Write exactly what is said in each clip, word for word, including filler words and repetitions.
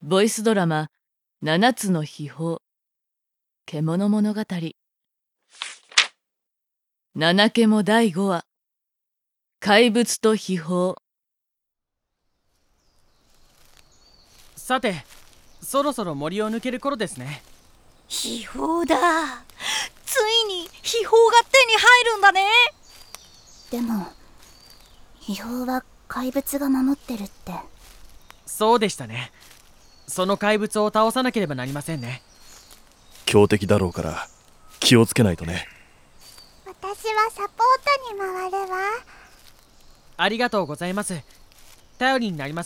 ボイスドラマななつの秘宝獣物語七獣だいごわ怪物と秘宝。 さて、そろそろ森を抜ける頃ですね。 秘宝だ。ついに秘宝が手に入るんだね。 でも秘宝は怪物が守ってるって。 そうでしたね。その怪物を倒さなければなりませんね。 強敵だろうから気をつけないとね。 私はサポートに回るわ。 ありがとうございます。頼りになります。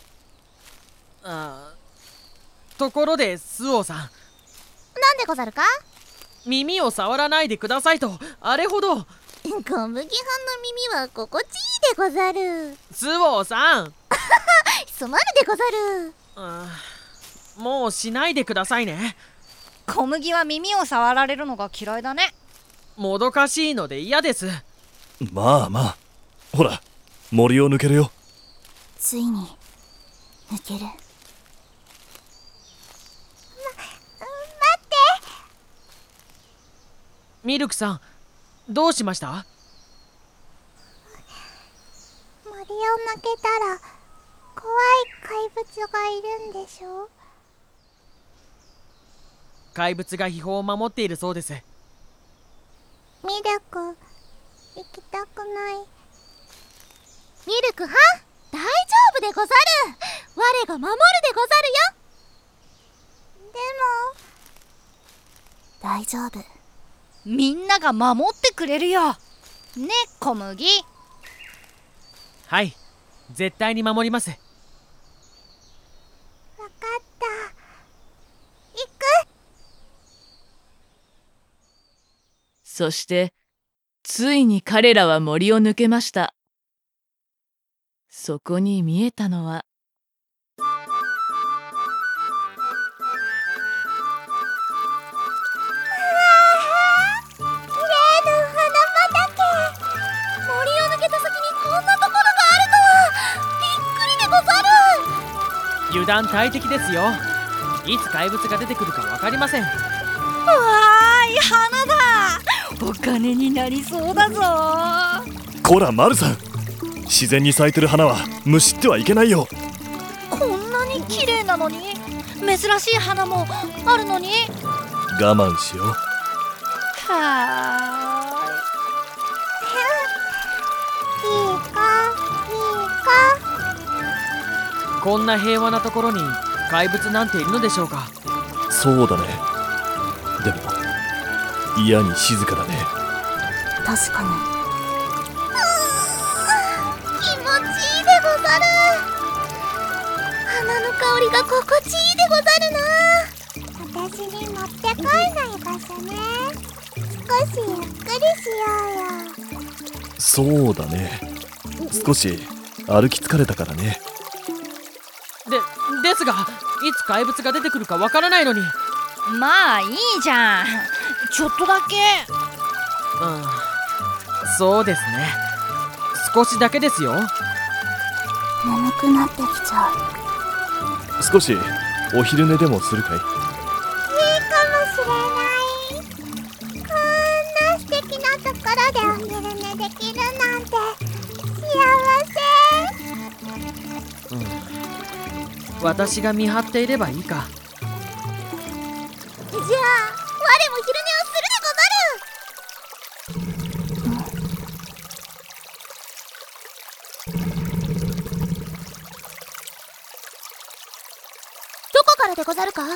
あところでスオさん、 なんでござるか？ 耳を触らないでくださいとあれほど。 小麦はんの耳は心地いいでござる。 スオさんすまぬでござる。 あもうしないでくださいね。 小麦は耳を触られるのが嫌いだね。 もどかしいので嫌です。 まあまあ、ほら森を抜けるよ。 ついに抜ける。ま、 待って。 ミルクさん、どうしました？ 森を抜けたら怖い怪物がいるんでしょ？ 怪物が秘宝を守っているそうです。 ミルク、行きたくない。ミルクは大丈夫でござる。我が守るでござるよ。でも大丈夫。 みんなが守ってくれるよ。ね、小麦。 はい、絶対に守ります。 わかった。行く。 そしてついに彼らは森を抜けました。そこに見えたのはきれいな花畑。森を抜けた先にこんなところがあるとはびっくりでござる。 油断大敵ですよ。いつ怪物が出てくるか分かりません。 わーい、花だ。お金になりそうだぞ。 こらマルさん、自然に咲いてる花はむしってはいけないよ。 こんなに綺麗なのに、珍しい花もあるのに。 我慢しよう。 はいいかいいか。 こんな平和なところに怪物なんているのでしょうか。 そうだね。でも嫌に静かだね。 確かに。 気持ちいいでござる。花の香りが心地いいでござるな。私に持ってこいない場所ね。少しゆっくりしようよ。 そうだね。少し歩き疲れたからね。 で、ですが、いつ怪物が出てくるかわからないのに。 まあいいじゃん。ちょっとだけ。 うん、そうですね。少しだけですよ。 眠くなってきちゃう。 少しお昼寝でもするかい？ いいかもしれない。こんな素敵なところでお昼寝できるなんて幸せ。 うん、私が見張っていればいいか。 じゃあ我も昼寝をするでござる。どこからでござるか？やだ、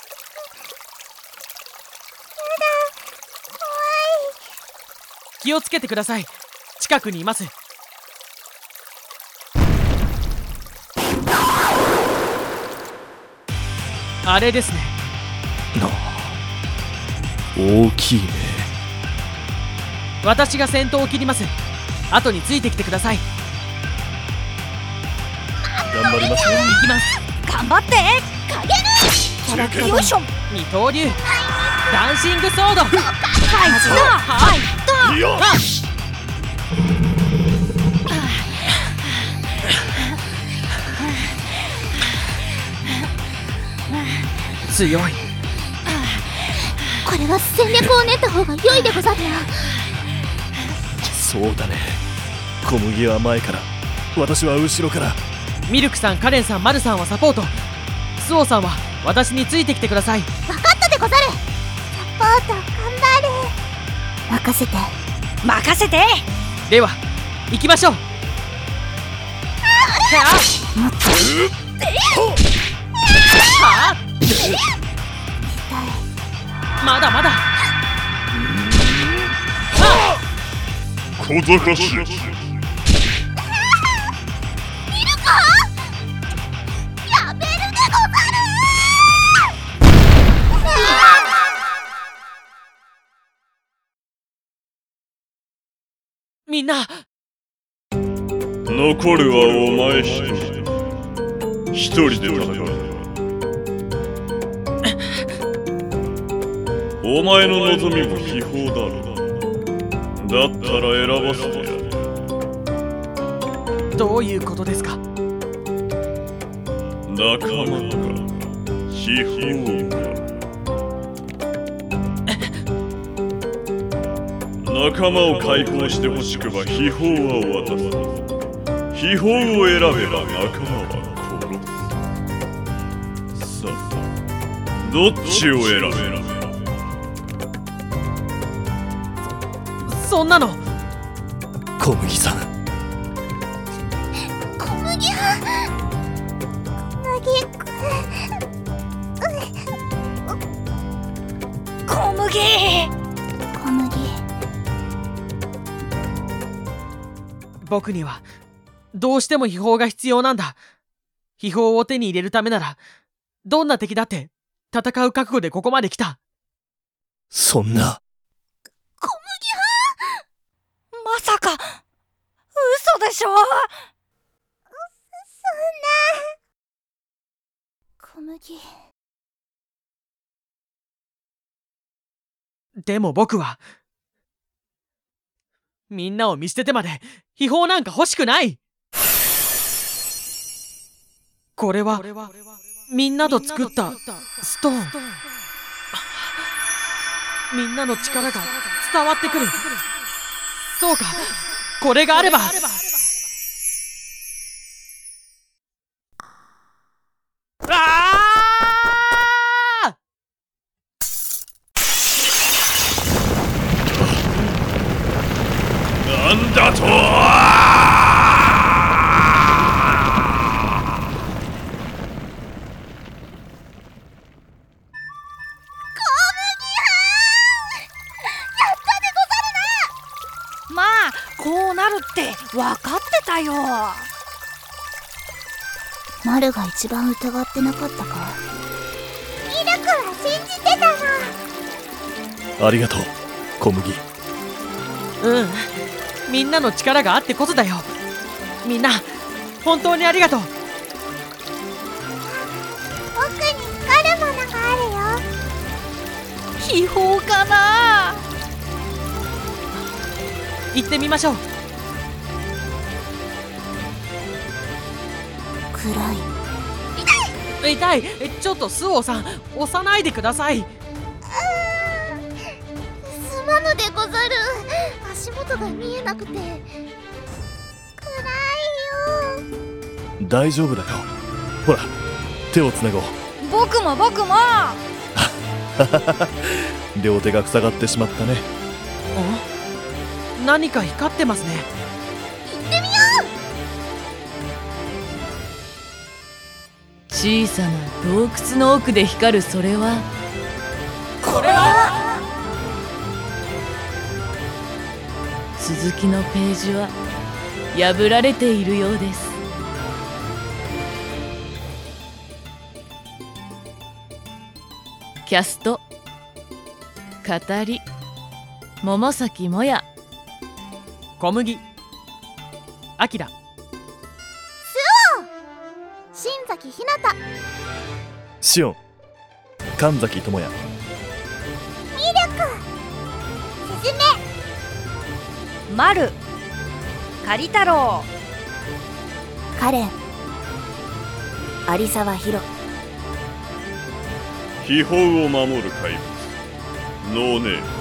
怖い。 気をつけてください。近くにいます。あれですね。 な大きいね。 私が先頭を切ります。後についてきてください。 頑張りますよ。 行きます。 頑張って。 影よいしょ。 二刀流ダンシングソード。 入った入った。 いや強い。 これは戦略を練った方が良いでござるな。 そうだね。小麦は前から、私は後ろから。 ミルクさん、カレンさん、マルさんはサポート。スオさんは私についてきてください。 分かったでござる。サポート頑張る。 任せて。 任せて。 では行きましょう。 もっとはあ、まだまだ。 小賢しい。 やめるでござる。 みんな残るはお前一人。一人で戦う。お前の望みも秘宝だろう。だったら選ばせてやる。 どういうことですか？ 仲間か秘宝か。仲間を解放してほしくば秘宝は渡す。秘宝を選べば仲間は殺す。さあ、どっちを選べ。 そんなの。 小麦さん。 小麦は小麦小麦。 小麦。 僕にはどうしても秘宝が必要なんだ。秘宝を手に入れるためならどんな敵だって戦う覚悟でここまで来た。 そんな。 小麦はまさか嘘でしょ。 小麦。 でも僕はみんなを見捨ててまで秘宝なんか欲しくない。これはみんなと作ったストーン。みんなの力が伝わってくる。そうか、これがあれば。ああ！ なんだと。 まあこうなるって分かってたよ。 マルが一番疑ってなかったか。 ミルクは信じてたの。 ありがとう、小麦。 うん、みんなの力があってこそだよ。みんな本当にありがとう。 僕に光るものがあるよ。 秘宝かな。 行ってみましょう。 暗い。 痛い。ちょっとスオさん、押さないでください。 すまぬでござる。足元が見えなくて暗いよ。 大丈夫だよ。ほら、手をつなごう。 僕も僕も。 両手が塞がってしまったね。 お、何か光ってますね。 行ってみよう。 小さな洞窟の奥で光るそれは、 これは続きのページは破られているようです。キャスト、語り、桃崎もや、 小麦、あきら、 新崎ひなた、 シオン、神崎智也、 ミルク、すずめ、 マル、カリ太郎、 カレン、有沢ヒロ、 秘宝を守る怪物ノーネーム。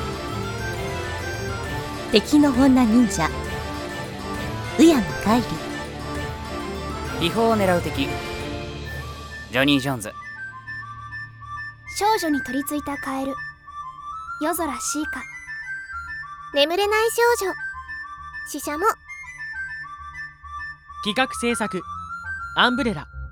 敵の女忍者宇山海里。 秘宝を狙う敵ジョニー・ジョーンズ。 少女に取り付いたカエル夜空シーカ。眠れない少女シシャモ。 企画制作アンブレラ